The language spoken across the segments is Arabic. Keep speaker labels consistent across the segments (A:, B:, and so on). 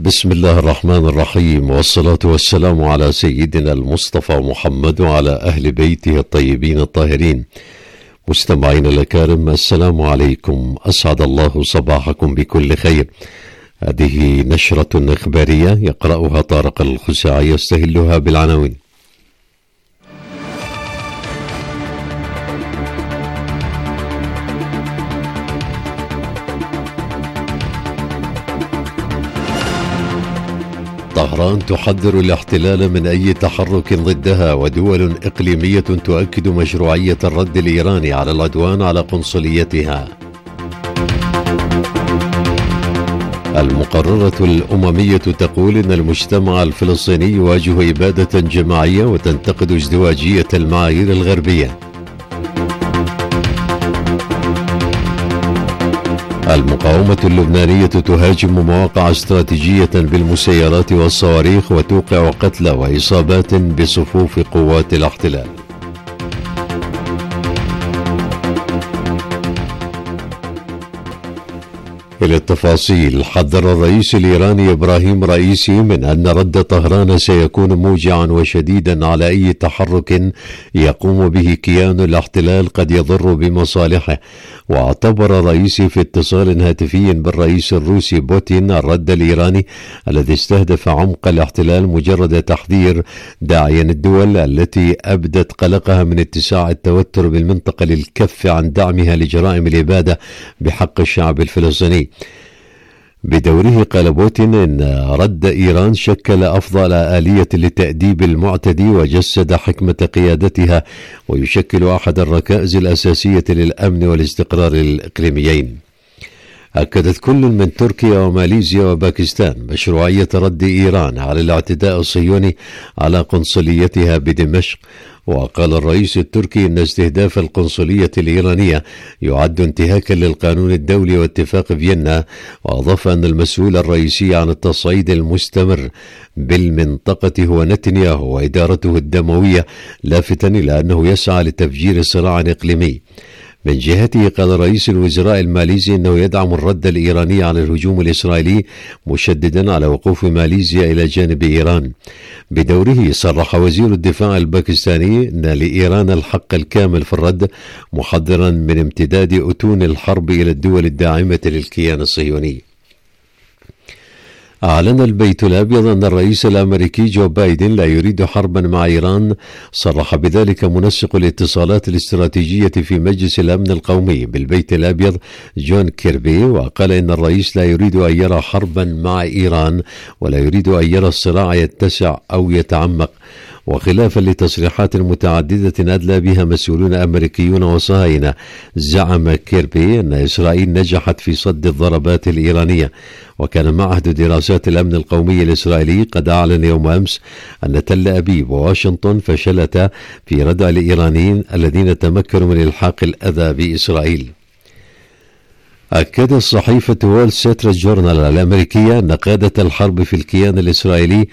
A: بسم الله الرحمن الرحيم، والصلاة والسلام على سيدنا المصطفى محمد وعلى أهل بيته الطيبين الطاهرين. مستمعين الأكارم، السلام عليكم، أسعد الله صباحكم بكل خير. هذه نشرة إخبارية يقرأها طارق الخزاعي، يستهلها بالعناوين. طهران تحذر الاحتلال من أي تحرك ضدها، ودول إقليمية تؤكد مشروعية الرد الإيراني على العدوان على قنصليتها. المقررة الأممية تقول إن المجتمع الفلسطيني يواجه إبادة جماعية وتنتقد ازدواجية المعايير الغربية. المقاومة اللبنانية تهاجم مواقع استراتيجية بالمسيرات والصواريخ وتوقع قتلى وإصابات بصفوف قوات الاحتلال. إلى التفاصيل. حذر الرئيس الإيراني إبراهيم رئيسي من أن رد طهران سيكون موجعا وشديدا على أي تحرك يقوم به كيان الاحتلال قد يضر بمصالحه. واعتبر الرئيسي في اتصال هاتفي بالرئيس الروسي بوتين الرد الإيراني الذي استهدف عمق الاحتلال مجرد تحذير، داعيا الدول التي أبدت قلقها من اتساع التوتر بالمنطقة للكف عن دعمها لجرائم الإبادة بحق الشعب الفلسطيني. بدوره قال بوتين إن رد إيران شكل أفضل آلية لتأديب المعتدي وجسد حكمة قيادتها، ويشكل أحد الركائز الأساسية للأمن والاستقرار الإقليميين. أكدت كل من تركيا وماليزيا وباكستان مشروعية رد إيران على الاعتداء الصهيوني على قنصليتها بدمشق. وقال الرئيس التركي إن استهداف القنصلية الإيرانية يعد انتهاكا للقانون الدولي واتفاق فيينا. وأضاف أن المسؤول الرئيسي عن التصعيد المستمر بالمنطقة هو نتنياهو وإدارته الدموية، لافتا إلى أنه يسعى لتفجير صراع إقليمي. من جهته قال رئيس الوزراء الماليزي أنه يدعم الرد الإيراني على الهجوم الإسرائيلي، مشددا على وقوف ماليزيا إلى جانب إيران. بدوره صرح وزير الدفاع الباكستاني أن لإيران الحق الكامل في الرد، محذرا من امتداد أتون الحرب إلى الدول الداعمة للكيان الصهيوني. أعلن البيت الأبيض أن الرئيس الأمريكي جو بايدن لا يريد حربا مع إيران. صرح بذلك منسق الاتصالات الاستراتيجية في مجلس الأمن القومي بالبيت الأبيض جون كيربي، وقال إن الرئيس لا يريد أن يرى حربا مع إيران ولا يريد أن يرى الصراع يتسع أو يتعمق. وخلافا لتصريحات متعددة أدلى بها مسؤولون أمريكيون وصهاينة، زعم كيربي أن إسرائيل نجحت في صد الضربات الإيرانية. وكان معهد دراسات الأمن القومي الإسرائيلي قد أعلن يوم أمس أن تل أبيب وواشنطن فشلتا في ردع الإيرانيين الذين تمكنوا من إلحاق الأذى بإسرائيل. أكدت صحيفة وول ستريت جورنال الأمريكية أن قادة الحرب في الكيان الإسرائيلي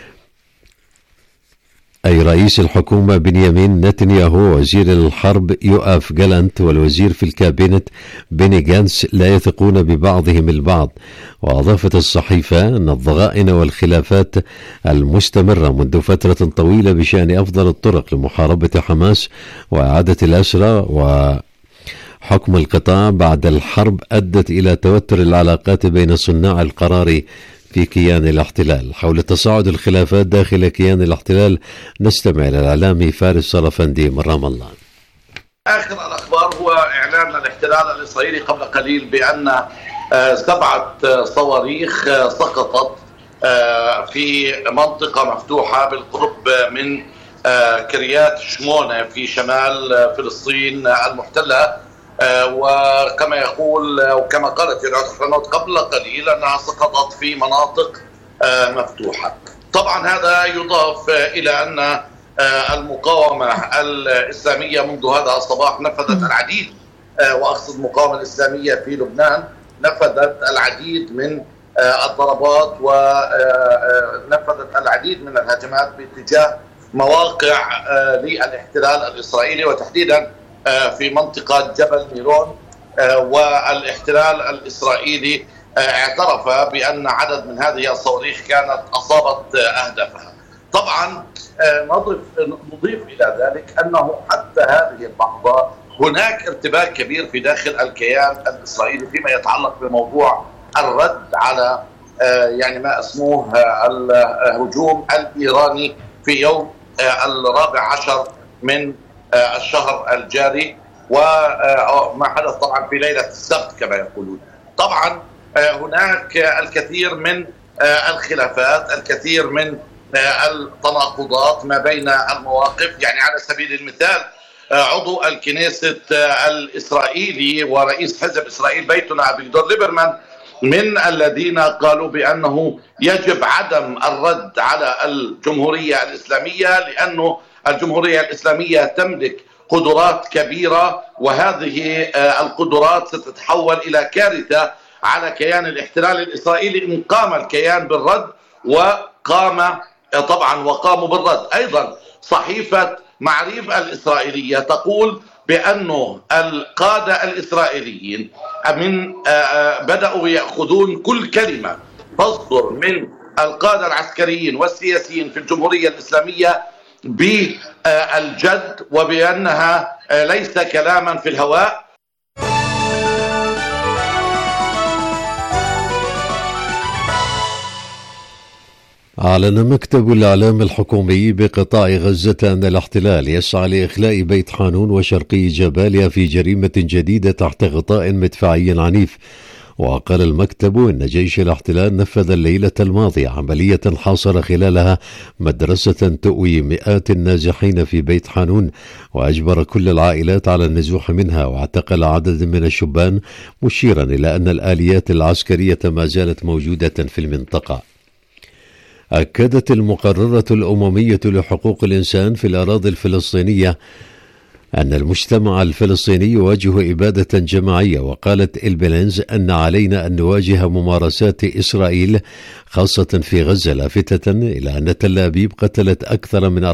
A: أي رئيس الحكومة بنيامين نتنياهو، وزير الحرب يوآف جالانت، والوزير في الكابينت بيني جانس لا يثقون ببعضهم البعض. وأضافت الصحيفة أن الضغائن والخلافات المستمرة منذ فترة طويلة بشأن أفضل الطرق لمحاربة حماس وإعادة الأسرى وحكم القطاع بعد الحرب أدت إلى توتر العلاقات بين صناع القرار في كيان الاحتلال. حول تصاعد الخلافات داخل كيان الاحتلال نستمع إلى الإعلامي فارس صرفندي من رام الله.
B: آخر الأخبار هو إعلان الاحتلال الإسرائيلي قبل قليل بأن 7 صواريخ سقطت في منطقة مفتوحة بالقرب من كريات شمونة في شمال فلسطين المحتلة. وكما يقول وكما قالت الأحرنوت قبل قليل أنها سقطت في مناطق مفتوحة. طبعا هذا يضاف إلى أن المقاومة الإسلامية منذ هذا الصباح نفذت العديد، وأقصد المقاومة الإسلامية في لبنان نفذت العديد من الضربات ونفذت العديد من الهجمات باتجاه مواقع للاحتلال الإسرائيلي، وتحديدا في منطقة جبل ميرون. والاحتلال الإسرائيلي اعترف بأن عدد من هذه الصواريخ كانت أصابت أهدافها. طبعا نضيف إلى ذلك أنه حتى هذه اللحظة هناك ارتباك كبير في داخل الكيان الإسرائيلي فيما يتعلق بموضوع الرد على يعني ما اسموه الهجوم الإيراني في يوم 14 من الشهر الجاري، وما حدث طبعا في ليلة السبت كما يقولون. طبعا هناك الكثير من الخلافات، الكثير من التناقضات ما بين المواقف. يعني على سبيل المثال عضو الكنيست الإسرائيلي ورئيس حزب إسرائيل بيتنا أبيجدور ليبرمان من الذين قالوا بأنه يجب عدم الرد على الجمهورية الإسلامية، لأنه الجمهورية الإسلامية تملك قدرات كبيرة، وهذه القدرات ستتحول إلى كارثة على كيان الاحتلال الإسرائيلي إن قام الكيان بالرد. وقاموا بالرد. أيضا صحيفة معريف الإسرائيلية تقول بأنه القادة الإسرائيليين بدأوا يأخذون كل كلمة تصدر من القادة العسكريين والسياسيين في الجمهورية الإسلامية بالجد، وبأنها ليس كلاما في الهواء.
A: أعلن مكتب الإعلام الحكومي بقطاع غزة أن الاحتلال يسعى لإخلاء بيت حانون وشرقي جباليا في جريمة جديدة تحت غطاء مدفعي عنيف. وقال المكتب إن جيش الاحتلال نفذ الليلة الماضية عملية حاصر خلالها مدرسة تؤوي مئات النازحين في بيت حانون، وأجبر كل العائلات على النزوح منها، واعتقل عدد من الشبان، مشيرا إلى أن الآليات العسكرية ما زالت موجودة في المنطقة. أكدت المقررة الأممية لحقوق الإنسان في الأراضي الفلسطينية أن المجتمع الفلسطيني يواجه إبادة جماعية، وقالت إلبلينز أن علينا أن نواجه ممارسات إسرائيل خاصة في غزة، لافتة إلى أن تل أبيب قتلت أكثر من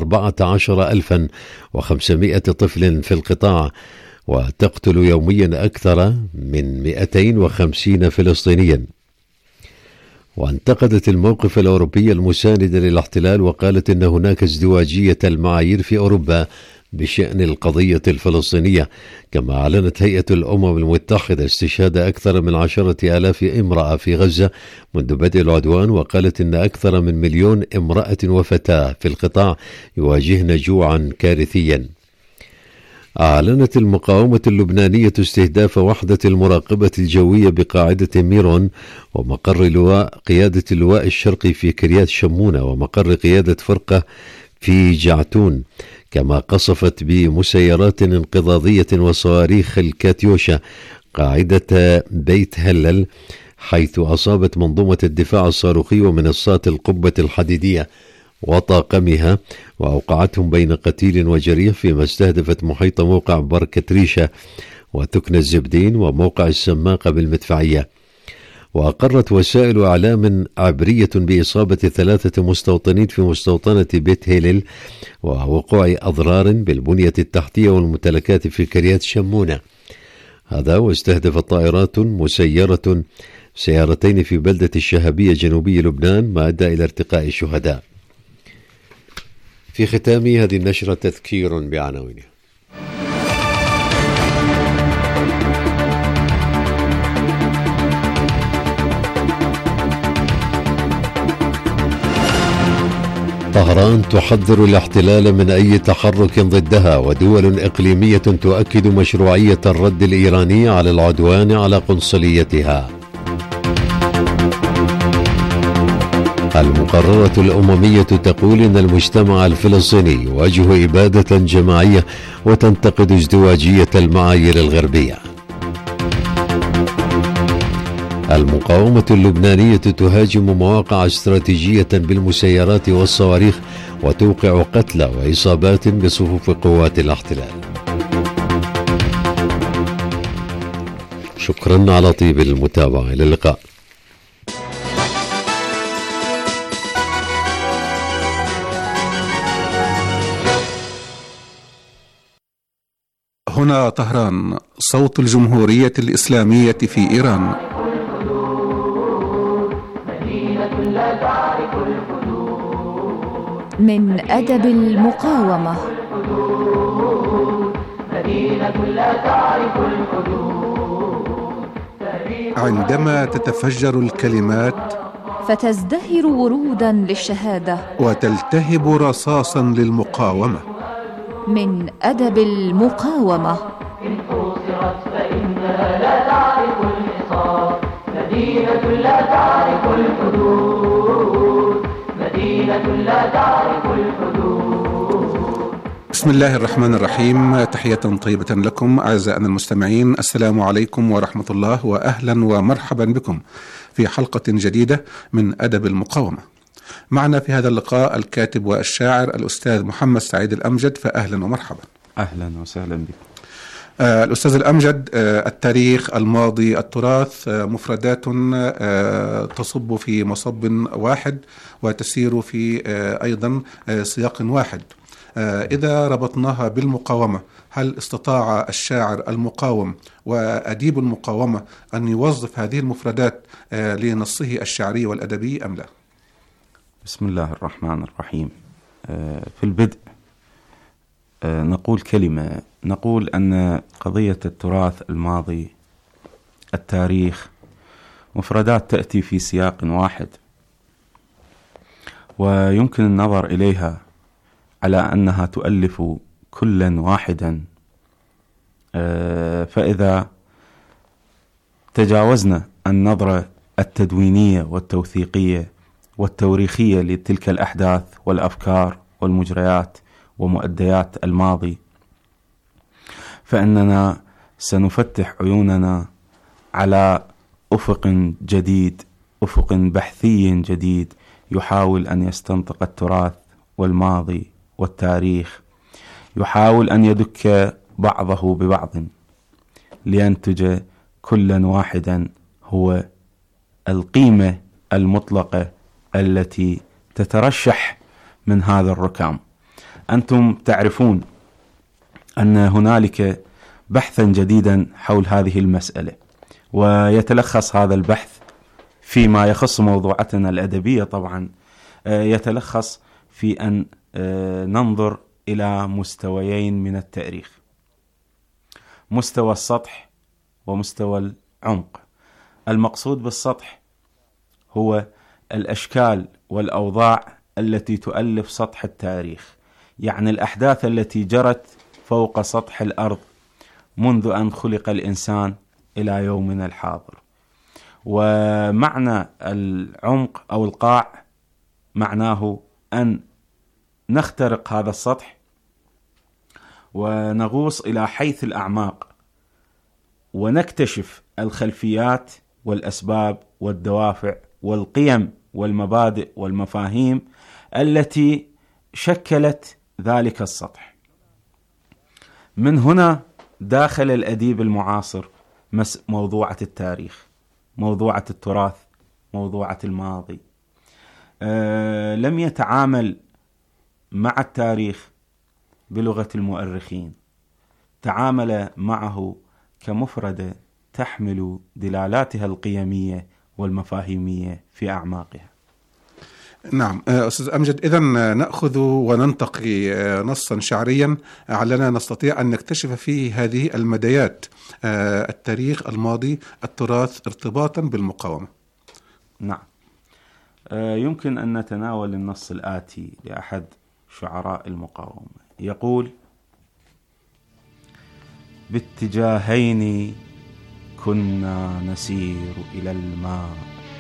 A: 14,500 طفل في القطاع، وتقتل يوميا أكثر من 250 فلسطينيا. وانتقدت الموقف الأوروبي المساند للاحتلال، وقالت إن هناك ازدواجية المعايير في أوروبا بشأن القضية الفلسطينية. كما أعلنت هيئة الأمم المتحدة استشهاد أكثر من 10,000 امرأة في غزة منذ بدء العدوان، وقالت إن أكثر من 1,000,000 امرأة وفتاة في القطاع يواجهن جوعا كارثيا. أعلنت المقاومة اللبنانية استهداف وحدة المراقبة الجوية بقاعدة ميرون ومقر قيادة اللواء الشرقي في كريات شمونة ومقر قيادة فرقة في جعتون، كما قصفت بمسيرات انقضاضية وصواريخ الكاتيوشا قاعدة بيت هلل، حيث أصابت منظومة الدفاع الصاروخي ومنصات القبة الحديدية وطاقمها، وأوقعتهم بين قتيل وجريح، فيما استهدفت محيط موقع بركتريشة وتكن الزبدين وموقع السماقة بالمدفعية. وأقرت وسائل إعلام عبرية بإصابة 3 مستوطنين في مستوطنة بيت هيلل ووقوع أضرار بالبنية التحتية والممتلكات في كريات شمونة. هذا واستهدفت طائرات مسيرة سيارتين في بلدة الشهابية جنوبي لبنان، ما أدى إلى ارتقاء الشهداء. في ختام هذه النشرة تذكير بعناوينها. طهران تحذر الاحتلال من أي تحرك ضدها، ودول إقليمية تؤكد مشروعية الرد الإيراني على العدوان على قنصليتها. المقررة الأممية تقول إن المجتمع الفلسطيني يواجه إبادة جماعية وتنتقد ازدواجية المعايير الغربية. المقاومة اللبنانية تهاجم مواقع استراتيجية بالمسيرات والصواريخ وتوقع قتلى وإصابات بصفوف قوات الاحتلال. شكرا على طيب المتابعة، إلى اللقاء.
C: هنا طهران، صوت الجمهورية الإسلامية في إيران. من أدب المقاومة.
D: عندما تتفجر الكلمات
C: فتزدهر ورودا للشهادة
D: وتلتهب رصاصا للمقاومة.
C: من أدب المقاومة.
E: إن حوصرت فإنها لا تعرف الحصار، مدينة لا تعرف الحدود، مدينة لا تعرف الحدود.
D: بسم الله الرحمن الرحيم. تحية طيبة لكم أعزائنا المستمعين، السلام عليكم ورحمة الله، وأهلا ومرحبا بكم في حلقة جديدة من أدب المقاومة. معنا في هذا اللقاء الكاتب والشاعر الأستاذ محمد سعيد الأمجد، فأهلا ومرحبا.
F: أهلا وسهلا بكم.
D: الأستاذ الأمجد، التاريخ، الماضي، التراث مفردات تصب في مصب واحد وتسير في أيضا سياق واحد. إذا ربطناها بالمقاومة، هل استطاع الشاعر المقاوم وأديب المقاومة أن يوظف هذه المفردات لنصه الشعري والأدبي أم لا؟
F: بسم الله الرحمن الرحيم. في البدء نقول كلمة، نقول أن قضية التراث، الماضي، التاريخ مفردات تأتي في سياق واحد، ويمكن النظر إليها على أنها تؤلف كلا واحدا. فإذا تجاوزنا النظرة التدوينية والتوثيقية والتوريخية لتلك الأحداث والأفكار والمجريات ومؤديات الماضي، فإننا سنفتح عيوننا على أفق جديد، أفق بحثي جديد يحاول أن يستنطق التراث والماضي والتاريخ، يحاول أن يدك بعضه ببعض لينتج كلا واحدا هو القيمة المطلقة التي تترشح من هذا الركام. أنتم تعرفون أن هنالك بحثا جديدا حول هذه المسألة، ويتلخص هذا البحث فيما يخص موضوعاتنا الأدبية طبعا، يتلخص في أن ننظر إلى مستويين من التاريخ: مستوى السطح ومستوى العمق. المقصود بالسطح هو الأشكال والأوضاع التي تؤلف سطح التاريخ، يعني الأحداث التي جرت فوق سطح الأرض منذ أن خلق الإنسان إلى يومنا الحاضر. ومعنى العمق أو القاع معناه أن نخترق هذا السطح ونغوص إلى حيث الأعماق ونكتشف الخلفيات والأسباب والدوافع والقيم والمبادئ والمفاهيم التي شكلت ذلك السطح. من هنا داخل الأديب المعاصر موضوعة التاريخ، موضوعة التراث، موضوعة الماضي. لم يتعامل مع التاريخ بلغة المؤرخين، تعامل معه كمفردة تحمل دلالاتها القيمية والمفاهيمية في أعماقها.
D: نعم أستاذ أمجد، إذن نأخذ وننتقي نصا شعريا علنا نستطيع أن نكتشف فيه هذه المديات: التاريخ، الماضي، التراث، ارتباطا بالمقاومة.
F: نعم، يمكن أن نتناول النص الآتي لأحد شعراء المقاومة، يقول: باتجاهين كنا نسير إلى الماء،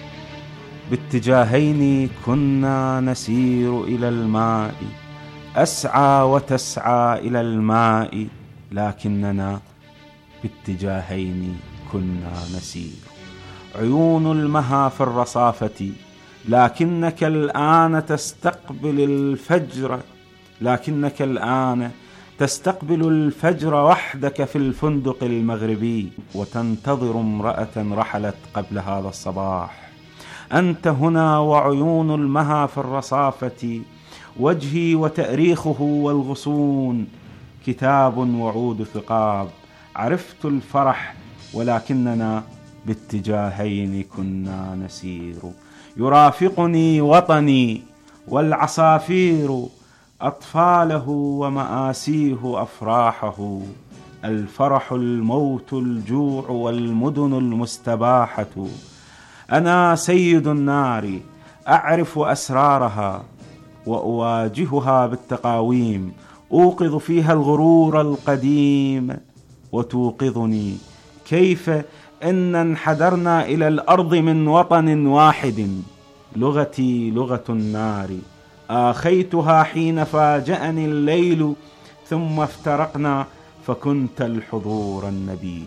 F: باتجاهين كنا نسير إلى الماء، أسعى وتسعى إلى الماء، لكننا باتجاهين كنا نسير. عيون المها في الرصافة، لكنك الآن تستقبل الفجر، لكنك الآن تستقبل الفجر وحدك في الفندق المغربي، وتنتظر امرأة رحلت قبل هذا الصباح. أنت هنا وعيون المها في الرصافة، وجهي وتأريخه والغصون، كتاب وعود ثقاب. عرفت الفرح ولكننا باتجاهين كنا نسير. يرافقني وطني والعصافير أطفاله ومآسيه أفراحه. الفرح الموت الجوع والمدن المستباحة. أنا سيد النار أعرف أسرارها وأواجهها بالتقاويم. أوقظ فيها الغرور القديم وتوقظني كيف إن انحدرنا إلى الأرض من وطن واحد. لغتي لغة النار آخيتها حين فاجأني الليل، ثم افترقنا فكنت الحضور النبيل.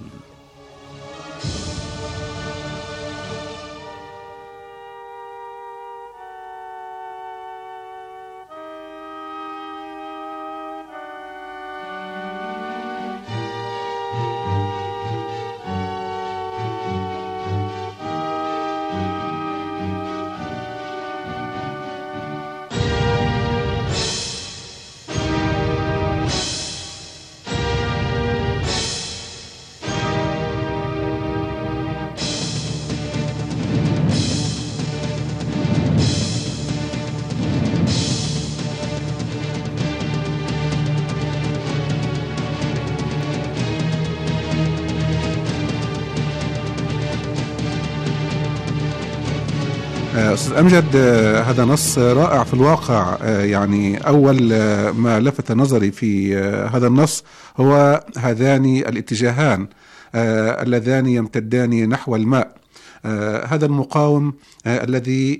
D: أستاذ أمجد، هذا نص رائع في الواقع. يعني أول ما لفت نظري في هذا النص هو هذان الاتجاهان اللذان يمتدان نحو الماء. هذا المقاوم الذي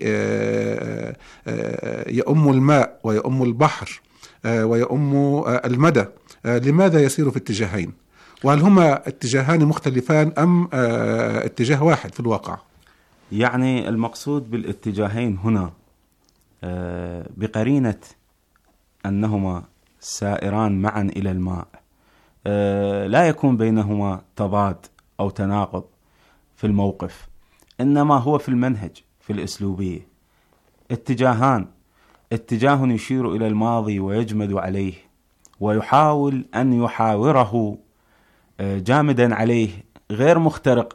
D: يؤم الماء ويؤم البحر ويؤم المدى، لماذا يسير في اتجاهين؟ وهل هما اتجاهان مختلفان أم اتجاه واحد في الواقع؟
F: يعني المقصود بالاتجاهين هنا بقرينة أنهما سائران معا إلى الماء، لا يكون بينهما تضاد أو تناقض في الموقف، إنما هو في المنهج، في الأسلوبية. اتجاهان، اتجاه يشير إلى الماضي ويجمد عليه ويحاول أن يحاوره جامدا عليه، غير مخترق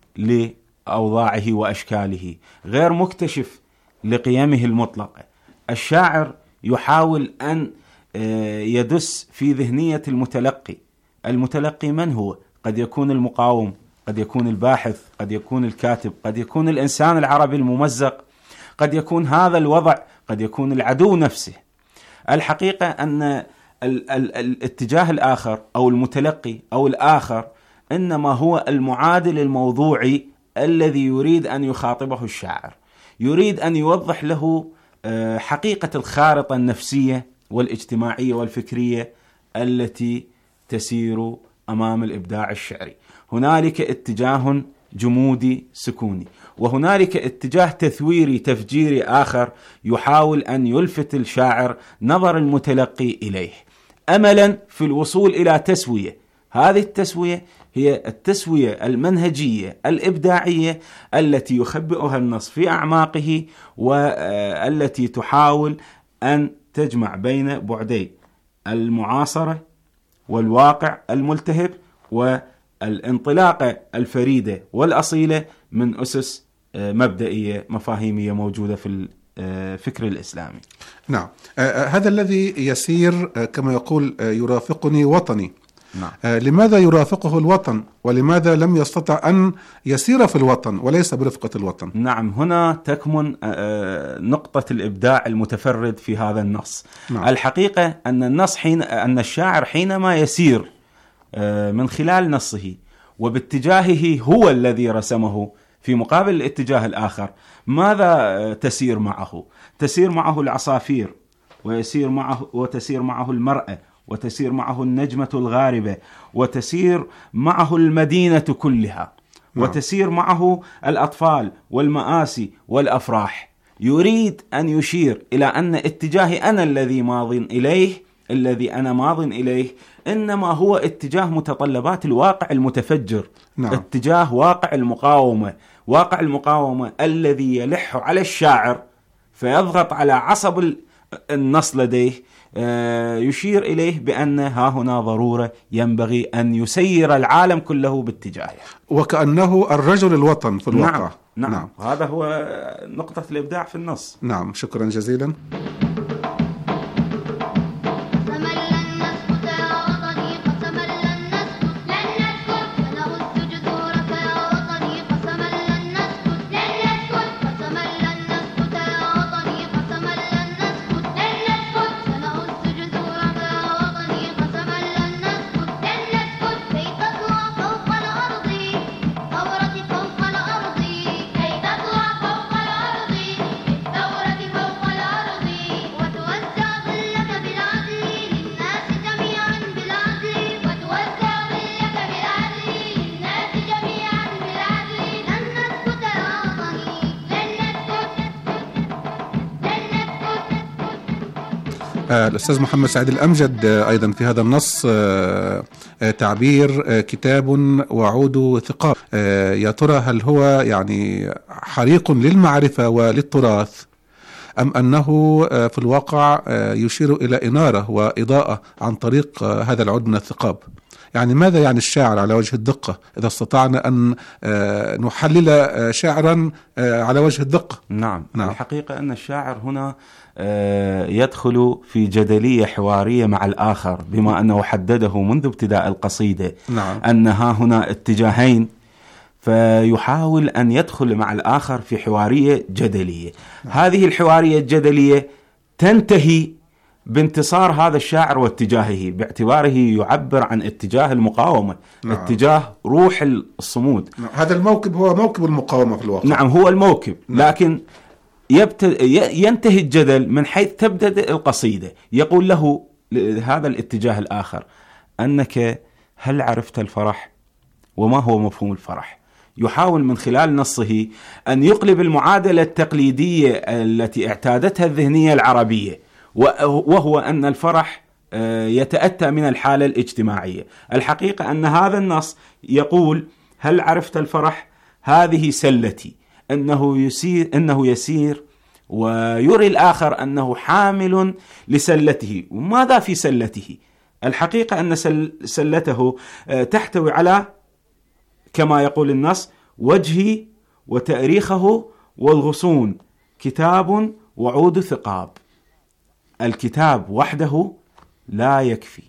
F: لأوضاعه وأشكاله، غير مكتشف لقيمه المطلقة. الشاعر يحاول أن يدس في ذهنية المتلقي. المتلقي من هو؟ قد يكون المقاوم، قد يكون الباحث، قد يكون الكاتب، قد يكون الإنسان العربي الممزق، قد يكون هذا الوضع، قد يكون العدو نفسه. الحقيقة أن الاتجاه الآخر أو المتلقي أو الآخر إنما هو المعادل الموضوعي الذي يريد أن يخاطبه الشاعر، يريد أن يوضح له حقيقة الخارطة النفسية والاجتماعية والفكرية التي تسير أمام الإبداع الشعري. هنالك اتجاه جمودي سكوني، وهنالك اتجاه تثويري تفجيري آخر يحاول أن يلفت الشاعر نظر المتلقي إليه أملا في الوصول إلى تسوية. هذه التسوية هي التسوية المنهجية الإبداعية التي يخبئها النص في أعماقه، والتي تحاول أن تجمع بين بعدي المعاصرة والواقع الملتهب والانطلاقة الفريدة والأصيلة من أسس مبدئية مفاهيمية موجودة في الفكر الإسلامي.
D: نعم، هذا الذي يسير كما يقول يرافقني وطني. نعم. لماذا يرافقه الوطن ولماذا لم يستطع أن يسير في الوطن وليس برفقة الوطن؟
F: نعم، هنا تكمن نقطة الإبداع المتفرد في هذا النص. نعم. الحقيقة أن أن الشاعر حينما يسير من خلال نصه وباتجاهه هو الذي رسمه في مقابل الاتجاه الآخر، ماذا تسير معه؟ تسير معه العصافير، وتسير معه المرأة، وتسير معه النجمة الغاربة، وتسير معه المدينة كلها، وتسير معه الأطفال والمآسي والأفراح. يريد أن يشير إلى أن اتجاهي أنا الذي ماض إليه إنما هو اتجاه متطلبات الواقع المتفجر. نعم. اتجاه واقع المقاومة الذي يلح على الشاعر فيضغط على عصب النص لديه يشير إليه بأن ها هنا ضرورة ينبغي أن يسير العالم كله باتجاهه،
D: وكأنه الرجل الوطن في الواقع.
F: نعم. هذا هو نقطة الإبداع في النص.
D: نعم، شكرا جزيلا. الأستاذ محمد سعيد الأمجد أيضا في هذا النص تعبير كتاب وعود ثقاب، يا ترى هل هو يعني حريق للمعرفة وللتراث، أم أنه في الواقع يشير إلى إنارة وإضاءة عن طريق هذا العود من الثقاب؟ يعني ماذا يعني الشاعر على وجه الدقة إذا استطعنا أن نحلل شاعرا على وجه الدقة؟
F: نعم. الحقيقة أن الشاعر هنا يدخل في جدلية حوارية مع الآخر، بما أنه حدده منذ ابتداء القصيدة أن ها هنا اتجاهين، فيحاول أن يدخل مع الآخر في حوارية جدلية. هذه الحوارية الجدلية تنتهي بانتصار هذا الشاعر واتجاهه، باعتباره يعبر عن اتجاه المقاومة، اتجاه روح الصمود.
D: هذا الموكب هو موكب المقاومة في الواقع.
F: نعم، هو الموكب. لكن ينتهي الجدل من حيث تبدأ القصيدة. يقول له هذا الاتجاه الآخر أنك هل عرفت الفرح وما هو مفهوم الفرح؟ يحاول من خلال نصه أن يقلب المعادلة التقليدية التي اعتادتها الذهنية العربية، وهو أن الفرح يتأتى من الحالة الاجتماعية. الحقيقة أن هذا النص يقول هل عرفت الفرح؟ هذه سلتي، أنه يسير ويري الآخر أنه حامل لسلته. وماذا في سلته؟ الحقيقة أن سلته تحتوي على، كما يقول النص، وجهي وتأريخه والغصون، كتاب وعود ثقاب. الكتاب وحده لا يكفي،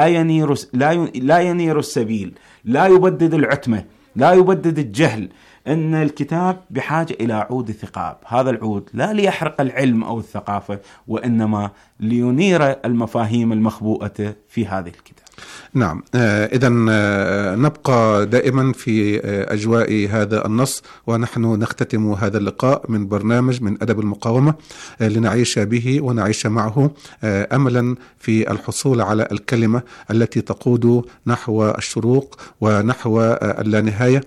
F: لا ينير السبيل، لا يبدد العتمة، لا يبدد الجهل. أن الكتاب بحاجة إلى عود ثقاب. هذا العود لا ليحرق العلم أو الثقافة، وإنما لينير المفاهيم المخبوءة في هذه الكتاب.
D: نعم، إذن نبقى دائما في أجواء هذا النص، ونحن نختتم هذا اللقاء من برنامج من أدب المقاومة لنعيش به ونعيش معه، أملا في الحصول على الكلمة التي تقود نحو الشروق ونحو اللانهاية،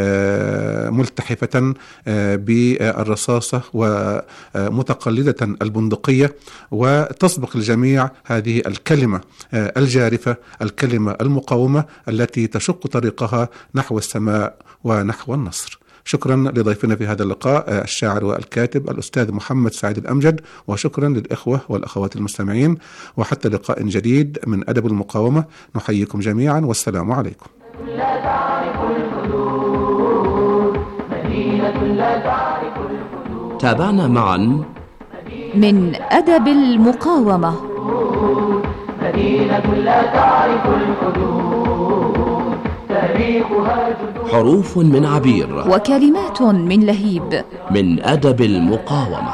D: ملتحفة بالرصاصة ومتقلدة البندقية، وتسبق الجميع هذه الكلمة الجارفة، الكلمة المقاومة التي تشق طريقها نحو السماء ونحو النصر. شكرا لضيفنا في هذا اللقاء الشاعر والكاتب الأستاذ محمد سعيد الأمجد، وشكرا للإخوة والأخوات المستمعين، وحتى لقاء جديد من أدب المقاومة نحييكم جميعا، والسلام عليكم.
G: تابعنا معا
C: من أدب المقاومة
E: مدينة لا تعرف الحدود، تاريخها جدود،
G: حروف من عبير
C: وكلمات من لهيب،
G: من أدب المقاومة.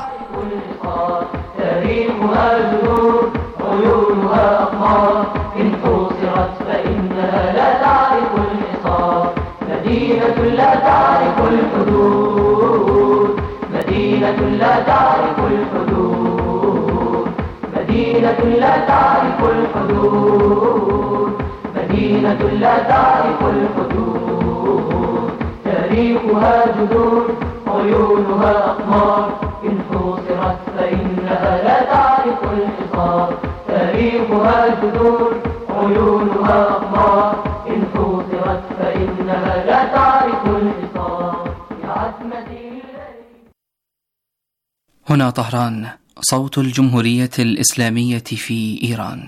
E: تاريخها جدود، عيونها أقمار، إن حوصرت فإنها لا تعرف الحصار. مدينة لا تعرف الحدود، مدينة لا تعرف الحدود، مدينة لا تعرف الحدود، مدينة لا تعرف الحدود. تاريخها جذور، عيونها أقمار، إن حوصرت فإنها لا تعرف الحصار. تاريخها جذور، عيونها أقمار، إن حوصرت فإنها لا تعرف الحصار. يا عتمتي.
H: هنا طهران، صوت الجمهورية الإسلامية في إيران.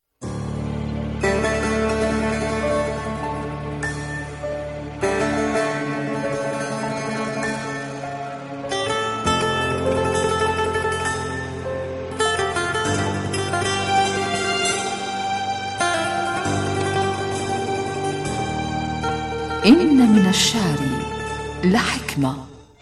C: إن من الشعر لحكمة.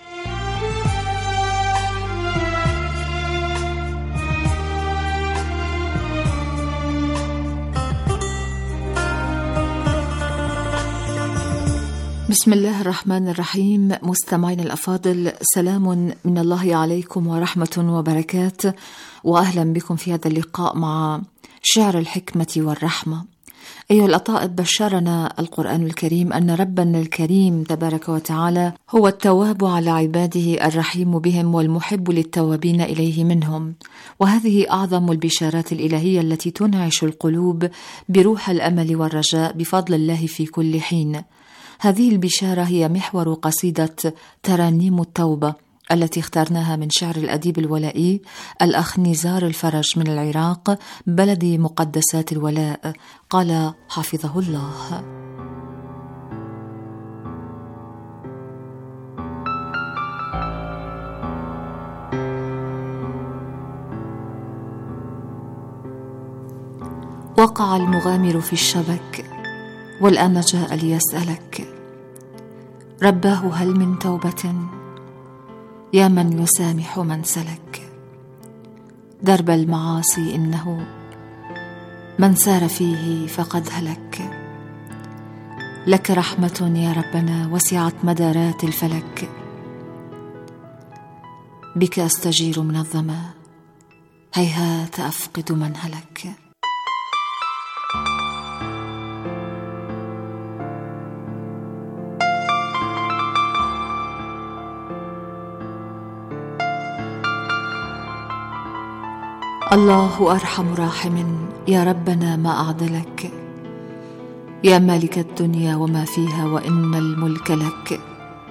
C: بسم الله الرحمن الرحيم. مستمعين الأفاضل، سلام من الله عليكم ورحمة وبركاته، وأهلا بكم في هذا اللقاء مع شعر الحكمة والرحمة. أيها الأطائب، بشرنا القرآن الكريم أن ربنا الكريم تبارك وتعالى هو التواب على عباده الرحيم بهم والمحب للتوابين إليه منهم، وهذه أعظم البشارات الإلهية التي تنعش القلوب بروح الأمل والرجاء بفضل الله في كل حين. هذه البشارة هي محور قصيدة ترانيم التوبة التي اخترناها من شعر الأديب الولائي الأخ نزار الفرج من العراق، بلد مقدسات الولاء. قال حفظه الله: وقع المغامر في الشبك والآن جاء ليسألك، رباه هل من توبة؟ يا من يسامح من سلك درب المعاصي، إنه من سار فيه فقد هلك. لك رحمة يا ربنا وسعت مدارات الفلك، بك أستجير من الظما، هيهات أفقد من هلك. الله أرحم راحم، يا ربنا ما أعدلك، يا مالك الدنيا وما فيها وإن الملك لك.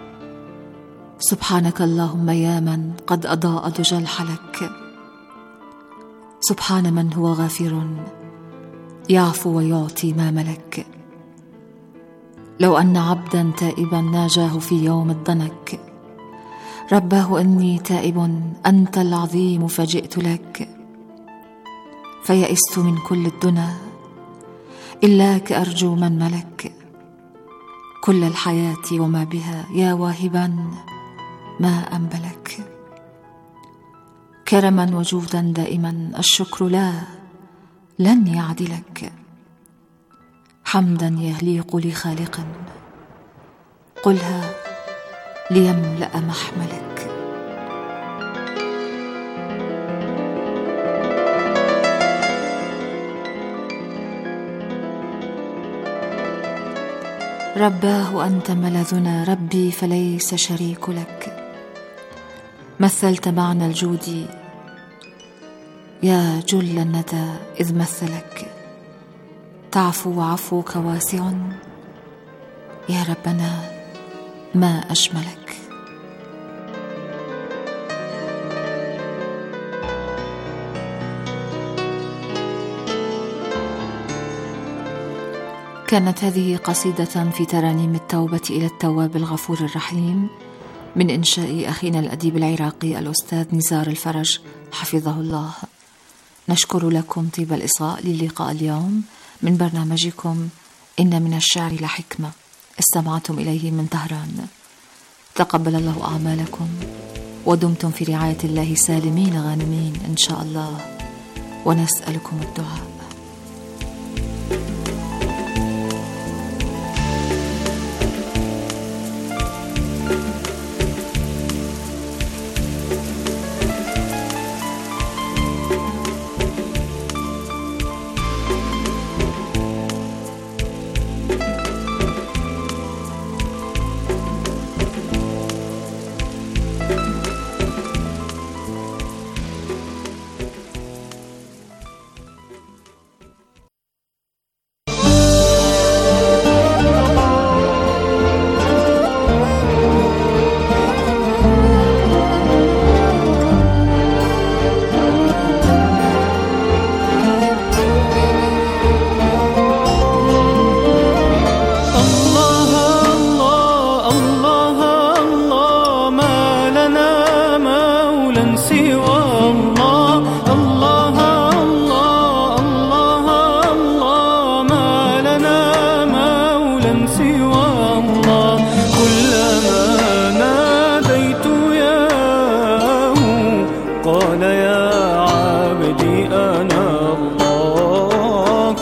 C: سبحانك اللهم يا من قد أضاء دجى الحلك، سبحان من هو غافر يعفو ويعطي ما ملك. لو أن عبدا تائبا ناجاه في يوم الضنك، رباه إني تائب أنت العظيم فجئت لك. فيئست من كل الدنا إلاك أرجو من ملك، كل الحياة وما بها يا واهبا ما أنبلك. كرما وجودا دائما الشكر لن يعدلك، حمدا يليق لخالق قلها ليملأ محملك. رباه أنت ملاذنا ربي فليس شريك لك. مثلت معنى الجود يا جل الندى إذ مثلك، تعفو وعفوك واسع يا ربنا ما أجملك. كانت هذه قصيدة في ترانيم التوبة إلى التواب الغفور الرحيم من إنشاء أخينا الأديب العراقي الأستاذ نزار الفرج حفظه الله. نشكر لكم طيب الإصغاء للقاء اليوم من برنامجكم إن من الشعر لحكمة، استمعتم إليه من طهران. تقبل الله أعمالكم ودمتم في رعاية الله سالمين غانمين إن شاء الله، ونسألكم الدعاء.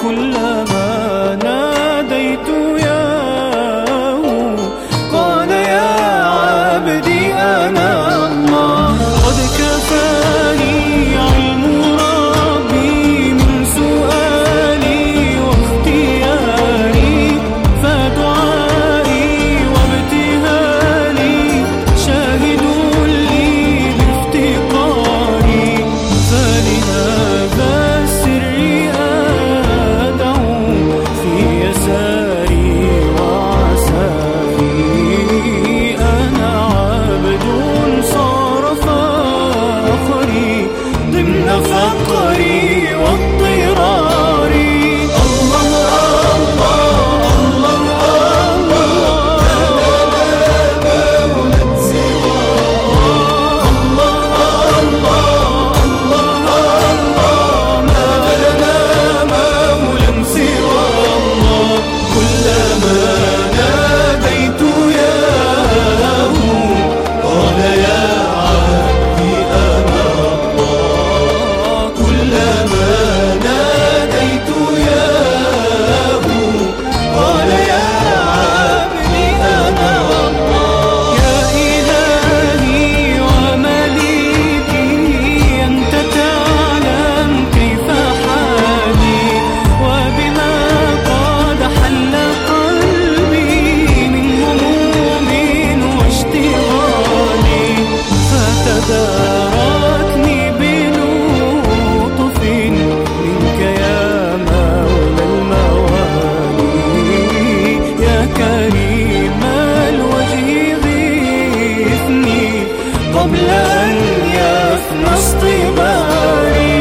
I: كلما ناديت ياه قال يا عبدي أنا الله. قد كفاني علم ربي من سؤالي واختياري، فدعائي وابتهالي شاهد لي بافتقاري. فلهذا سري أدعو في يساري وعسافي، أنا عبد صار فاخري ضمن فقري واضطراري. تداركني بلطف منك يا مولى الموالي. يا كريم الوجه غثني قبل أن يفنى اصطباري.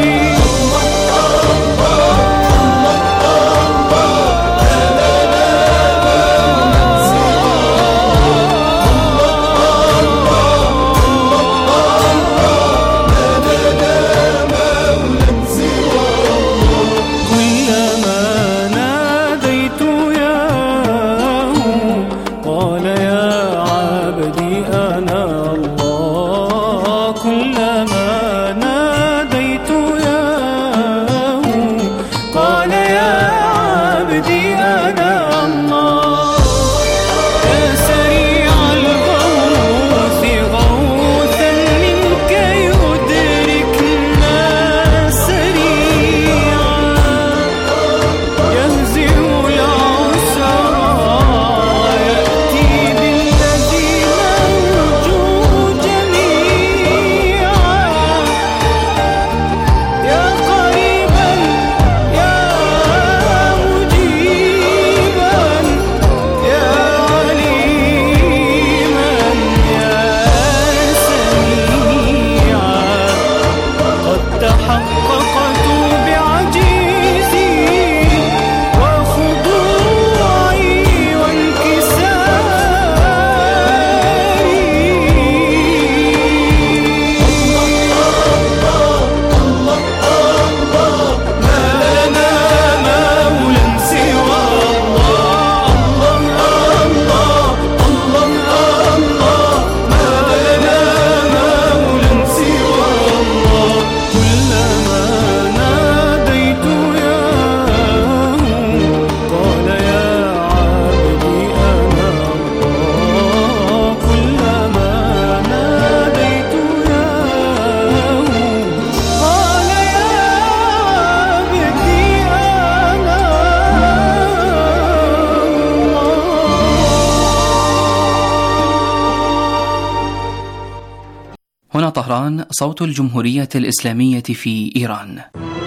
H: هنا طهران، صوت الجمهورية الإسلامية في إيران.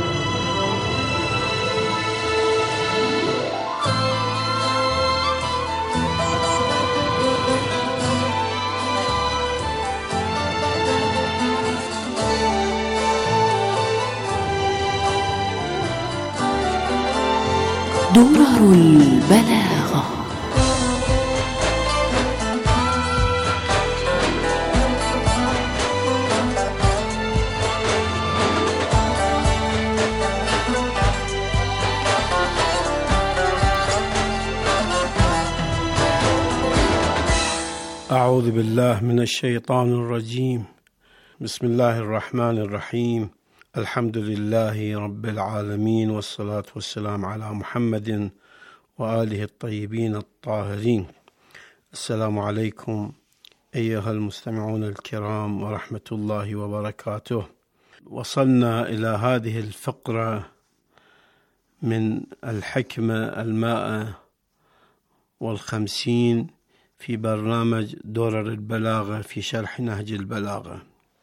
C: درر البلاغة.
J: أعوذ بالله من الشيطان الرجيم. بسم الله الرحمن الرحيم. الحمد لله رب العالمين، والصلاة والسلام على محمد وآله الطيبين الطاهرين. السلام عليكم أيها المستمعون الكرام ورحمة الله وبركاته. وصلنا إلى هذه الفقرة من الحكمة 150 في برنامج درر البلاغة في شرح نهج البلاغة.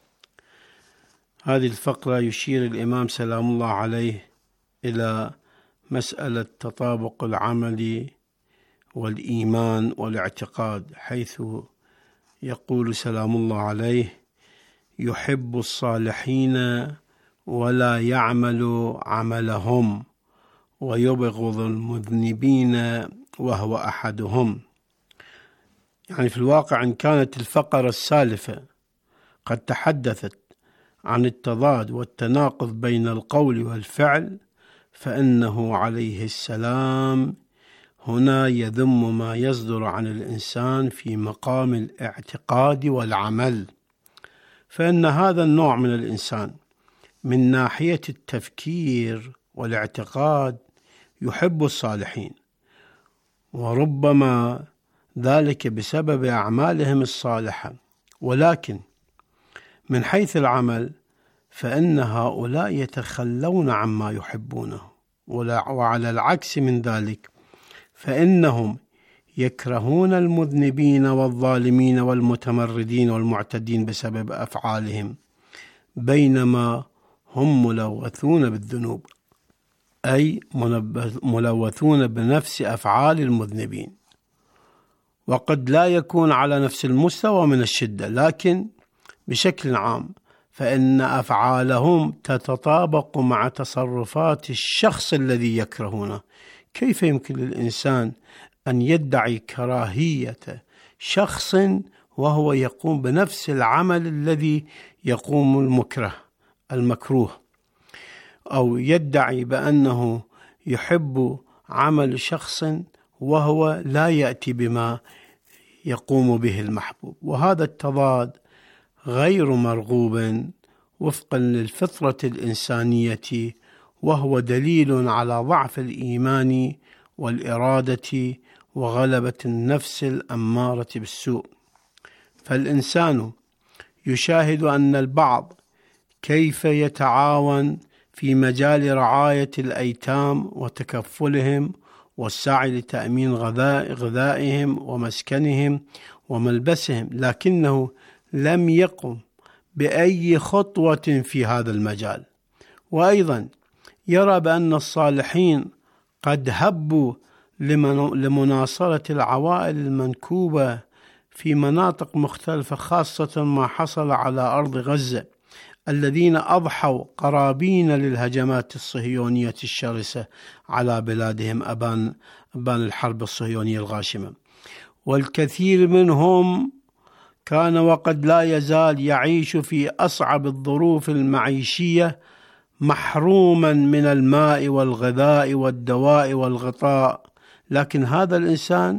J: هذه الفقرة يشير الإمام سلام الله عليه إلى مسألة تطابق العمل والإيمان والاعتقاد، حيث يقول سلام الله عليه: يحب الصالحين ولا يعمل عملهم، ويبغض المذنبين وهو أحدهم. يعني في الواقع إن كانت الفقرة السالفة قد تحدثت عن التضاد والتناقض بين القول والفعل، فإنه عليه السلام هنا يذم ما يصدر عن الإنسان في مقام الاعتقاد والعمل، فإن هذا النوع من الإنسان من ناحية التفكير والاعتقاد يحب الصالحين، وربما ذلك بسبب أعمالهم الصالحة، ولكن من حيث العمل فإن هؤلاء يتخلون عما يحبونه، وعلى العكس من ذلك فإنهم يكرهون المذنبين والظالمين والمتمردين والمعتدين بسبب أفعالهم، بينما هم ملوثون بالذنوب، أي ملوثون بنفس أفعال المذنبين، وقد لا يكون على نفس المستوى من الشدة، لكن بشكل عام فإن أفعالهم تتطابق مع تصرفات الشخص الذي يكرهونه. كيف يمكن للإنسان أن يدعي كراهية شخص وهو يقوم بنفس العمل الذي يقوم المكروه، أو يدعي بأنه يحب عمل شخص وهو لا يأتي بما يقوم به المحبوب؟ وهذا التضاد غير مرغوب وفقا للفطرة الإنسانية، وهو دليل على ضعف الإيمان والإرادة وغلبة النفس الأمارة بالسوء. فالإنسان يشاهد أن البعض كيف يتعاون في مجال رعاية الأيتام وتكفلهم والسعي لتأمين غذائهم ومسكنهم وملبسهم، لكنه لم يقم بأي خطوة في هذا المجال. وأيضا يرى بأن الصالحين قد هبوا لمناصرة العوائل المنكوبة في مناطق مختلفة، خاصة ما حصل على أرض غزة، الذين أضحوا قرابين للهجمات الصهيونية الشرسة على بلادهم أبان الحرب الصهيونية الغاشمة. والكثير منهم كان وقد لا يزال يعيش في أصعب الظروف المعيشية، محروما من الماء والغذاء والدواء والغطاء، لكن هذا الإنسان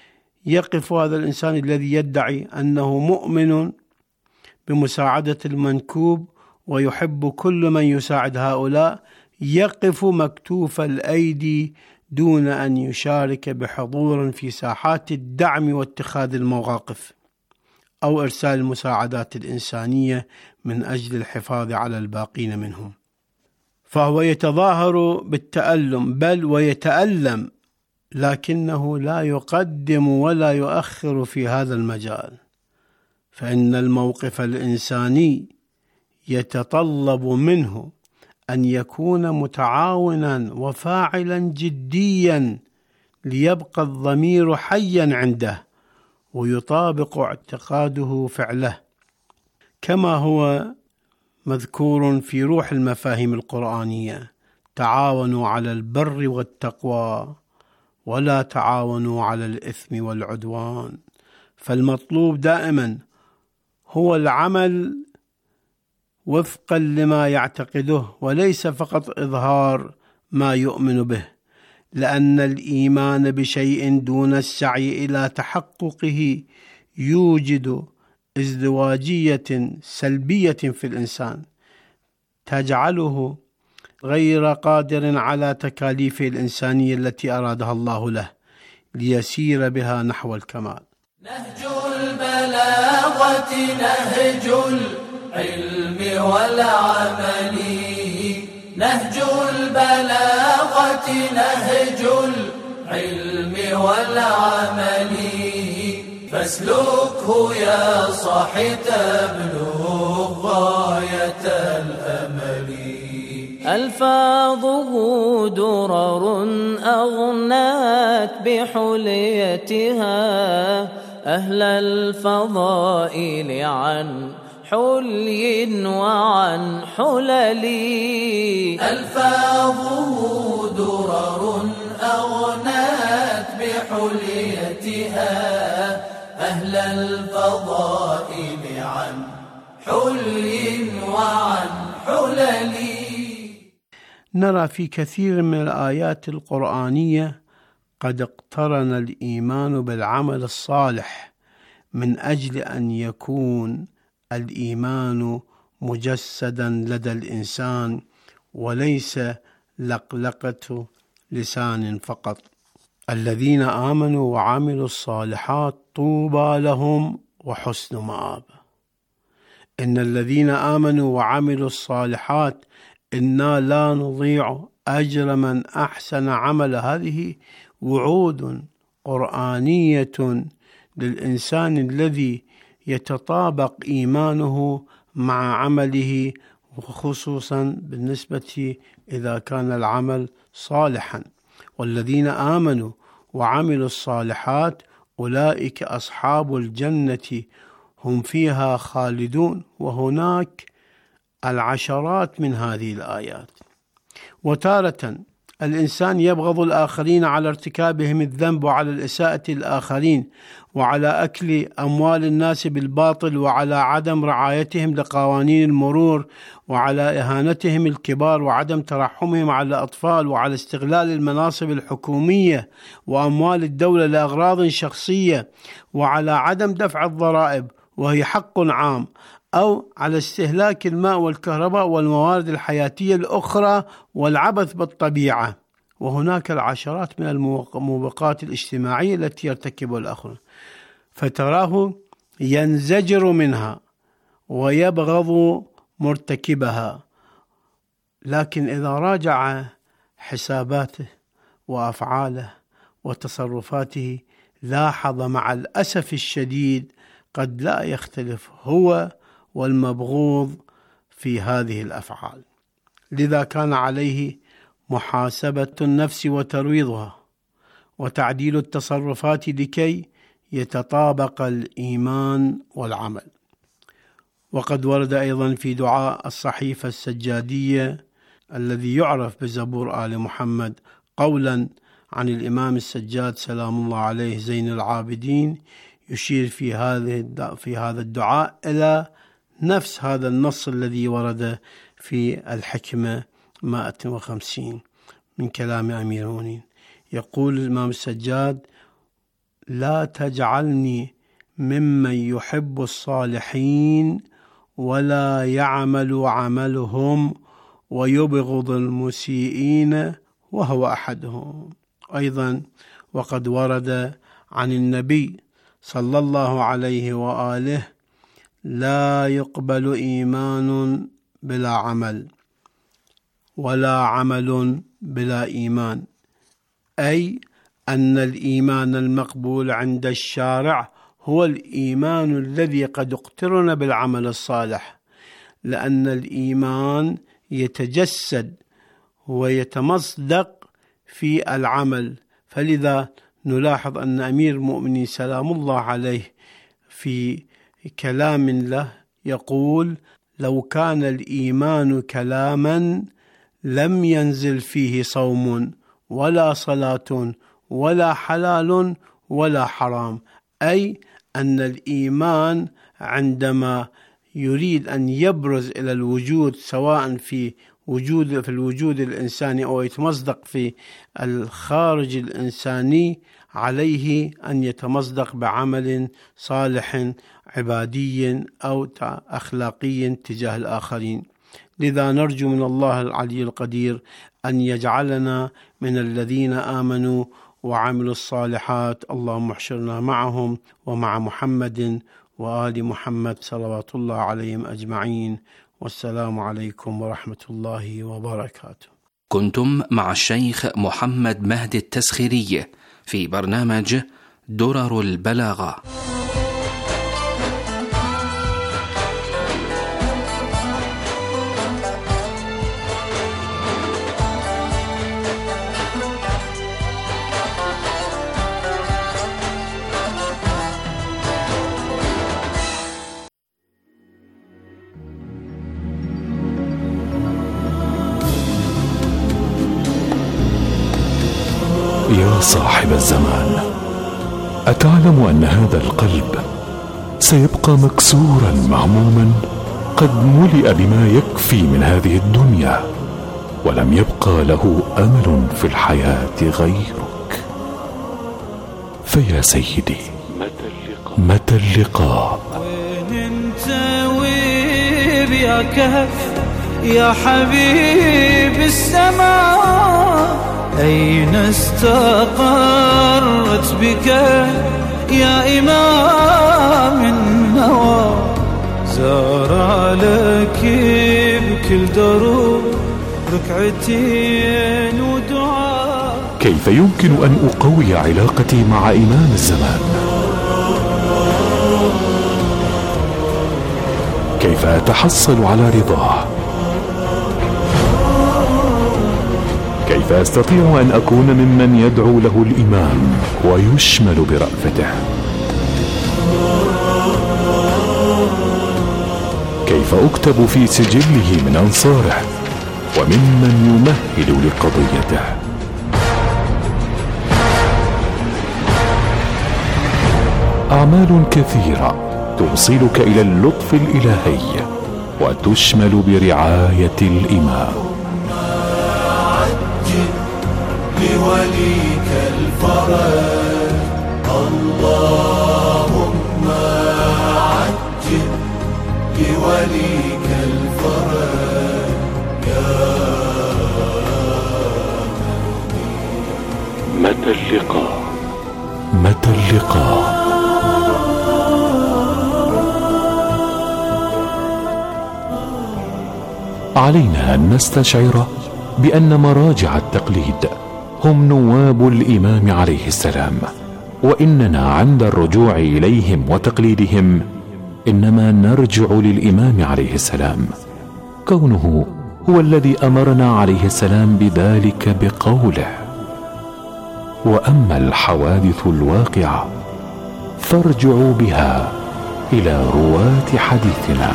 J: الذي يدعي أنه مؤمن بمساعدة المنكوب ويحب كل من يساعد هؤلاء، يقف مكتوف الأيدي دون أن يشارك بحضور في ساحات الدعم واتخاذ المواقف أو إرسال المساعدات الإنسانية من أجل الحفاظ على الباقين منهم. فهو يتظاهر بالتألم، بل ويتألم، لكنه لا يقدم ولا يؤخر في هذا المجال، فإن الموقف الإنساني يتطلب منه أن يكون متعاونا وفاعلا جديا ليبقى الضمير حيا عنده ويطابق اعتقاده فعله، كما هو مذكور في روح المفاهيم القرآنية: تعاونوا على البر والتقوى ولا تعاونوا على الإثم والعدوان. فالمطلوب دائما هو العمل وفقا لما يعتقده، وليس فقط إظهار ما يؤمن به، لأن الإيمان بشيء دون السعي إلى تحققه يوجد ازدواجية سلبية في الإنسان، تجعله غير قادر على تكاليف الإنسانية التي أرادها الله له ليسير بها نحو الكمال.
I: نهج البلاغة نهج العلم والعمل، نهج البلاغة نهج العلم والعمل، فاسلكه يا صاحي تبلغ غاية الأمل.
K: ألفاظه درر أغنات بحليتها أهل الفضائل عن حلي وعن حلل.
I: ألفاظه درر أغنات بحليتها أهل الفضائل عن حلي وعن حلل.
J: نرى في كثير من الآيات القرآنية قد اقترن الإيمان بالعمل الصالح من أجل أن يكون الإيمان مجسدا لدى الإنسان وليس لقلقة لسان فقط. الذين آمنوا وعملوا الصالحات طوبى لهم وحسن مآب. إن الذين آمنوا وعملوا الصالحات إنا لا نضيع أجر من أحسن عمل. هذه وعود قرآنية للإنسان الذي يتطابق إيمانه مع عمله، وخصوصا بالنسبة إذا كان العمل صالحا. والذين آمنوا وعملوا الصالحات أولئك أصحاب الجنة هم فيها خالدون. وهناك العشرات من هذه الآيات. وتارة الإنسان يبغض الآخرين على ارتكابهم الذنب وعلى الإساءة الآخرين وعلى أكل أموال الناس بالباطل وعلى عدم رعايتهم لقوانين المرور وعلى إهانتهم الكبار وعدم ترحمهم على الأطفال وعلى استغلال المناصب الحكومية وأموال الدولة لأغراض شخصية وعلى عدم دفع الضرائب وهي حق عام، أو على استهلاك الماء والكهرباء والموارد الحياتية الأخرى والعبث بالطبيعة. وهناك العشرات من الموبقات الاجتماعية التي يرتكبها الآخرون، فتراه ينزجر منها ويبغض مرتكبها. لكن إذا راجع حساباته وأفعاله وتصرفاته لاحظ مع الأسف الشديد قد لا يختلف هو والمبغوض في هذه الأفعال. لذا كان عليه محاسبة النفس وترويضها وتعديل التصرفات لكي يتطابق الإيمان والعمل. وقد ورد أيضا في دعاء الصحيفة السجادية الذي يعرف بزبور آل محمد قولا عن الإمام السجاد سلام الله عليه زين العابدين يشير في هذا الدعاء إلى نفس هذا النص الذي ورد في الحكمة 150 من كلام أمير المؤمنين. يقول الإمام السجاد: لا تجعلني ممن يحب الصالحين ولا يعمل عملهم ويبغض المسيئين وهو أحدهم. أيضا وقد ورد عن النبي صلى الله عليه وآله: لا يقبل إيمان بلا عمل ولا عمل بلا إيمان، أي أن الإيمان المقبول عند الشارع هو الإيمان الذي قد اقترن بالعمل الصالح، لأن الإيمان يتجسد ويتمصدق في العمل. فلذا نلاحظ أن أمير المؤمنين سلام الله عليه في كلام له يقول: لو كان الإيمان كلاما لم ينزل فيه صوم ولا صلاة ولا حلال ولا حرام، أي أن الإيمان عندما يريد أن يبرز إلى الوجود سواء في الوجود الإنساني أو يتمصدق في الخارج الإنساني عليه أن يتمصدق بعمل صالح عبادي أو أخلاقي تجاه الآخرين. لذا نرجو من الله العلي القدير أن يجعلنا من الذين آمنوا وعملوا الصالحات. اللهم احشرنا معهم ومع محمد وآل محمد صلوات الله عليهم أجمعين. والسلام عليكم ورحمة الله وبركاته.
H: كنتم مع الشيخ محمد مهدي التسخيري في برنامج درر البلاغة.
L: يا صاحب الزمان، أتعلم أن هذا القلب سيبقى مكسورا مهموما قد ملئ بما يكفي من هذه الدنيا، ولم يبقى له أمل في الحياة غيرك؟ فيا سيدي، متى اللقاء؟
I: وين انت وين يا كهف يا حبيب السماء؟ أين استقرت بك يا إمام النوى؟ زار لك بكل دروب ركعتين ودعاء.
L: كيف يمكن أن أقوي علاقتي مع إمام الزمان؟ كيف أتحصل على رضاه؟ كيف أستطيع أن أكون ممن يدعو له الإمام ويشمل برأفته؟ كيف أكتب في سجله من أنصاره وممن يمهد لقضيته؟ أعمال كثيرة توصلك إلى اللطف الإلهي وتشمل برعاية الإمام.
I: لوليك الفرج اللهم عجل لوليك الفرج يا
L: متى اللقاء؟ متى اللقاء؟ علينا أن نستشعر بأن مراجع التقليد هم نواب الإمام عليه السلام، وإننا عند الرجوع إليهم وتقليدهم إنما نرجع للإمام عليه السلام، كونه هو الذي أمرنا عليه السلام بذلك بقوله: وأما الحوادث الواقعة فارجعوا بها إلى رواة حديثنا.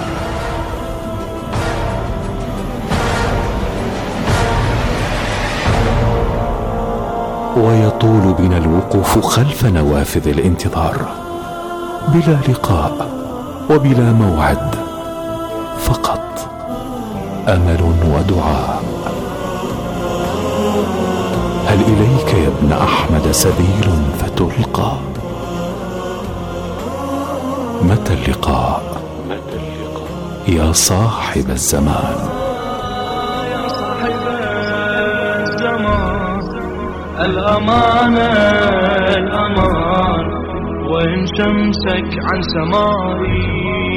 L: ويطول بنا الوقوف خلف نوافذ الانتظار بلا لقاء وبلا موعد، فقط أمل ودعاء. هل إليك يا ابن أحمد سبيل فتلقى؟ متى اللقاء؟ يا صاحب الزمان.
I: يا صاحب الزمان، الأمان الأمان، وإن شمسك عن سمائي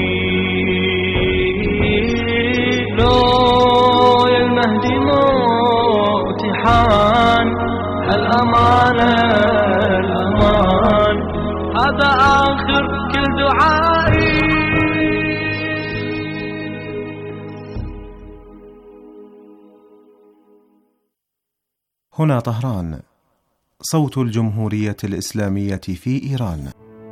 I: لو يا المهدي موتي حان. الأمان الأمان، هذا آخر كل دعائي.
M: هنا طهران، صوت الجمهورية الإسلامية في إيران.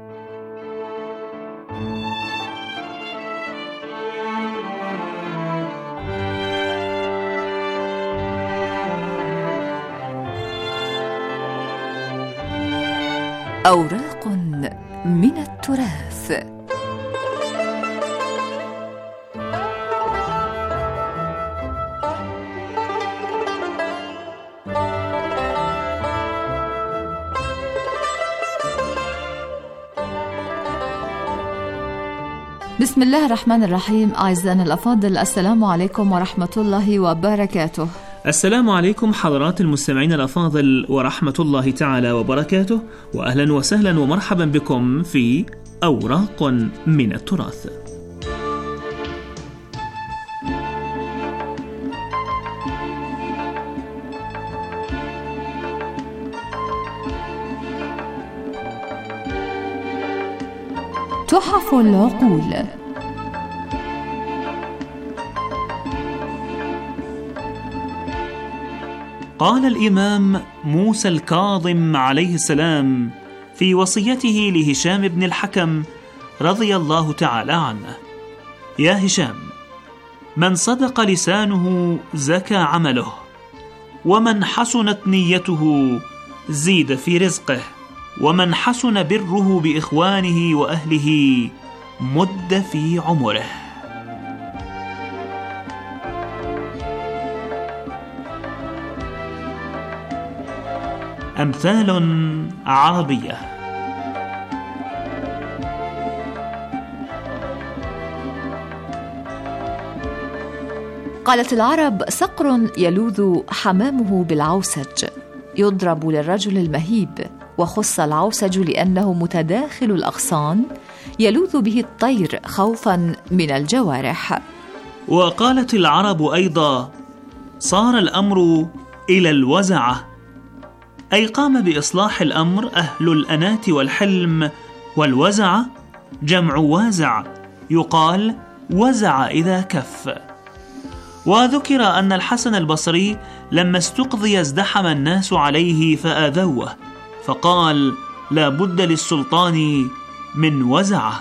C: أوراق من التراث. بسم الله الرحمن الرحيم. أعزائنا الأفاضل، السلام عليكم ورحمة الله وبركاته.
N: السلام عليكم حضرات المستمعين الأفاضل ورحمة الله تعالى وبركاته، وأهلا وسهلا ومرحبا بكم في أوراق من التراث.
C: تحف العقول.
N: قال الإمام موسى الكاظم عليه السلام في وصيته لهشام بن الحكم رضي الله تعالى عنه: يا هشام، من صدق لسانه زكى عمله، ومن حسنت نيته زيد في رزقه، ومن حسن بره بإخوانه وأهله مد في عمره. أمثال عربية.
C: قالت العرب: صقر يلوذ حمامه بالعوسج، يضرب للرجل المهيب، وخص العوسج لأنه متداخل الأغصان يلوذ به الطير خوفا من الجوارح.
N: وقالت العرب أيضا: صار الأمر إلى الوزعة، أي قام بإصلاح الأمر أهل الأنات والحلم، والوزعة جمع وازع، يقال وزع إذا كف. وذكر أن الحسن البصري لما استقضي ازدحم الناس عليه فآذوه، فقال: لا بد للسلطان من وزعة.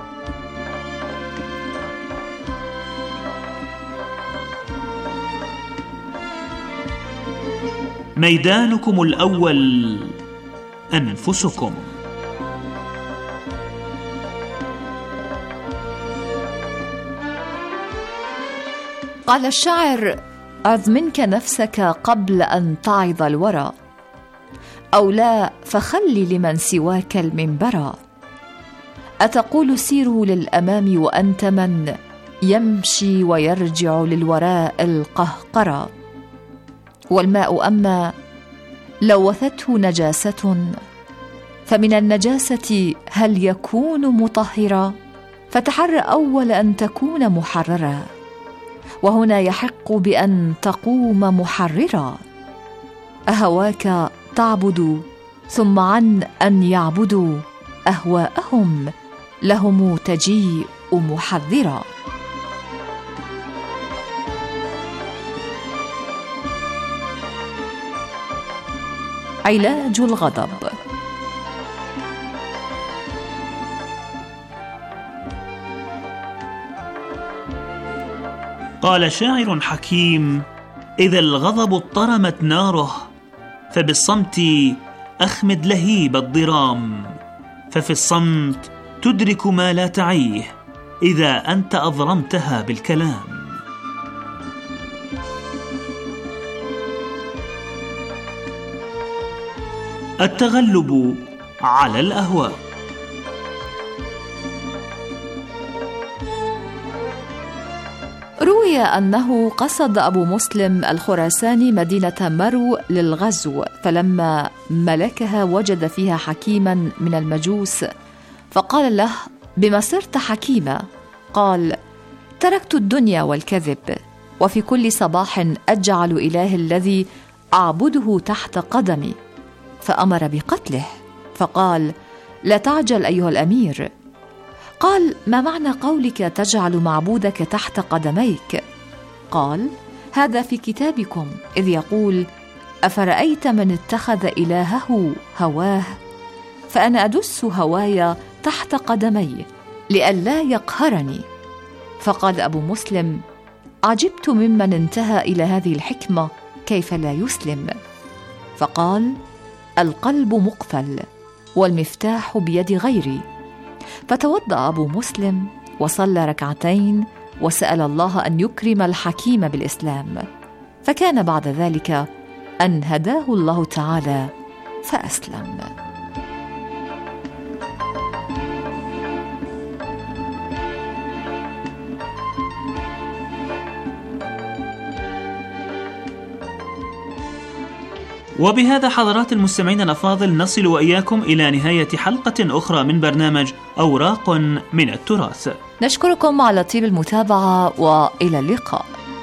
N: ميدانكم الأول أنفسكم.
C: قال الشاعر: أعظ منك نفسك قبل أن تعظ الورى، أو لا فخلي لمن سواك المنبرا. أتقول سيروا للأمام وأنت من يمشي ويرجع للوراء القهقرا. والماء أما لوثته نجاسة، فمن النجاسة هل يكون مطهرا؟ فتحر أول أن تكون محررا، وهنا يحق بأن تقوم محررا. أهواك تعبد ثم عن أن يعبدوا أهواءهم لهم تجيء محذرا. علاج الغضب.
N: قال شاعر حكيم: إذا الغضب اضطرمت ناره، فبالصمت أخمد لهيب الضرام، ففي الصمت تدرك ما لا تعيه إذا أنت أضرمتها بالكلام. التغلب على الأهواء.
C: روي أنه قصد أبو مسلم الخراساني مدينة مرو للغزو، فلما ملكها وجد فيها حكيما من المجوس، فقال له: بما صرت حكيما؟ قال: تركت الدنيا والكذب، وفي كل صباح أجعل إله الذي أعبده تحت قدمي. فأمر بقتله، فقال: لا تعجل أيها الأمير. قال: ما معنى قولك تجعل معبودك تحت قدميك؟ قال: هذا في كتابكم، إذ يقول: أفرأيت من اتخذ إلهه هواه، فأنا أدس هواي تحت قدمي لئلا يقهرني. فقال أبو مسلم: عجبت ممن انتهى إلى هذه الحكمة، كيف لا يسلم؟ فقال: القلب مقفل والمفتاح بيد غيري. فتوضأ أبو مسلم وصلى ركعتين وسأل الله أن يكرم الحكيم بالإسلام، فكان بعد ذلك أن هداه الله تعالى فأسلم.
N: وبهذا حضرات المستمعين الأفاضل نصل وإياكم إلى نهاية حلقة أخرى من برنامج أوراق من التراث.
C: نشكركم على طيب المتابعة وإلى اللقاء.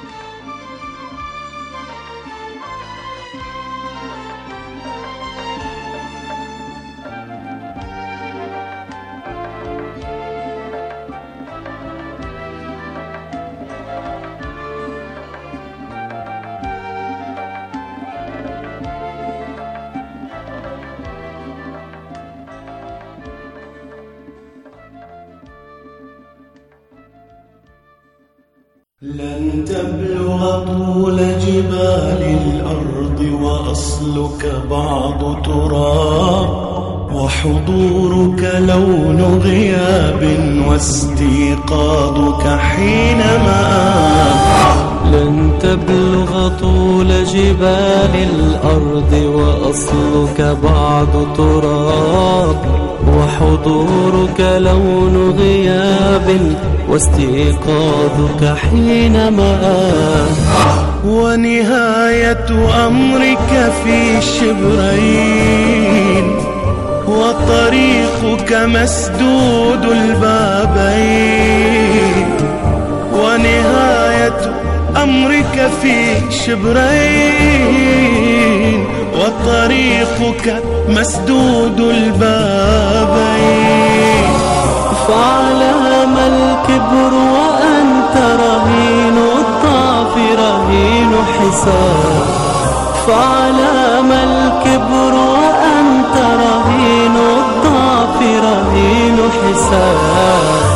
I: لن تبلغ طول جبال الأرض وأصلك بعض تراب، وحضورك لون غياب واستيقاظك حينما
K: لن تبلغ طول جبال الأرض وأصلك بعض تراب، وحضورك لون غياب واستيقاظك حينما
I: ونهاية أمرك في شبرين، وطريقك مسدود البابين. ونهاية أمرك في شبرين، وطريقك مسدود البابين.
K: فعلام الكبر وأنت رهين الضعف رهين حساب، فعلام الكبر وأنت رهين الضعف رهين حساب.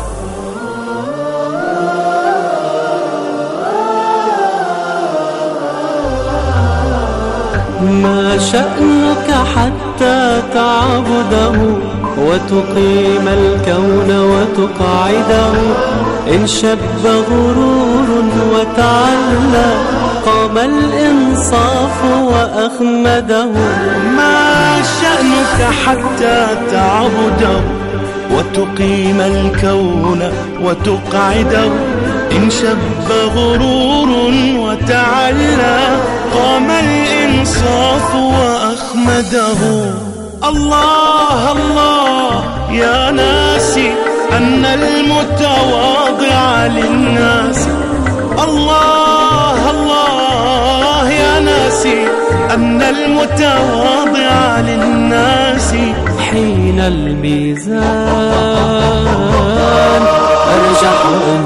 K: ما شأنك حتى تعبده وتقيم الكون وتقعده؟ إن شب غرور وتعلى قام الإنصاف وأخمده.
I: ما شأنك حتى تعبده وتقيم الكون وتقعده؟ إن شب غرور وتعلى قام الإنصاف وأخمده. الله الله يا ناسي أن المتواضع للناس، الله الله يا ناسي أن المتواضع للناس
K: حين الميزان أرجح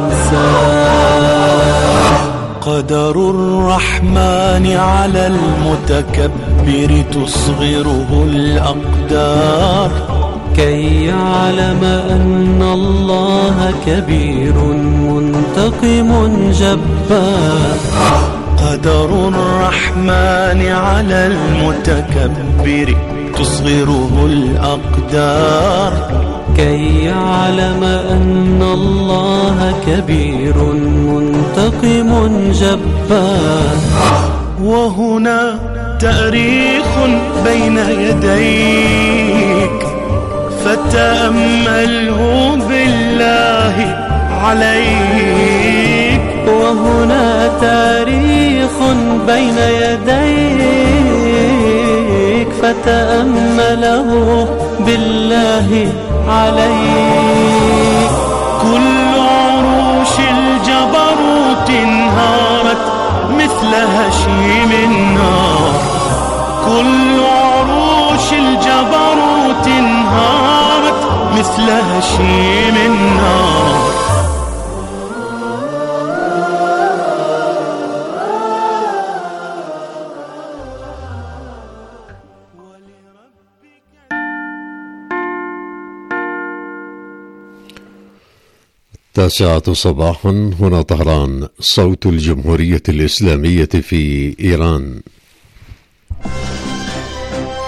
K: إنسان.
I: قدر الرحمن على المتكبر تصغره الأقدار،
K: كي يعلم أن الله كبير منتقم جبار.
I: قدر الرحمن على المتكبر تصغره الأقدار،
K: كي يعلم أن الله كبير منتقم جبار.
I: وهنا تاريخ بين يديك فتأمله بالله عليك.
K: وهنا تاريخ بين يديك فتأمله بالله عليك.
I: كل عروش الجبروت انهارت مثل هشيم النار، كل عروش الجبروت انهارت مثل هشيم النار.
A: التاسعة صباحا، هنا طهران، صوت الجمهورية الإسلامية في إيران.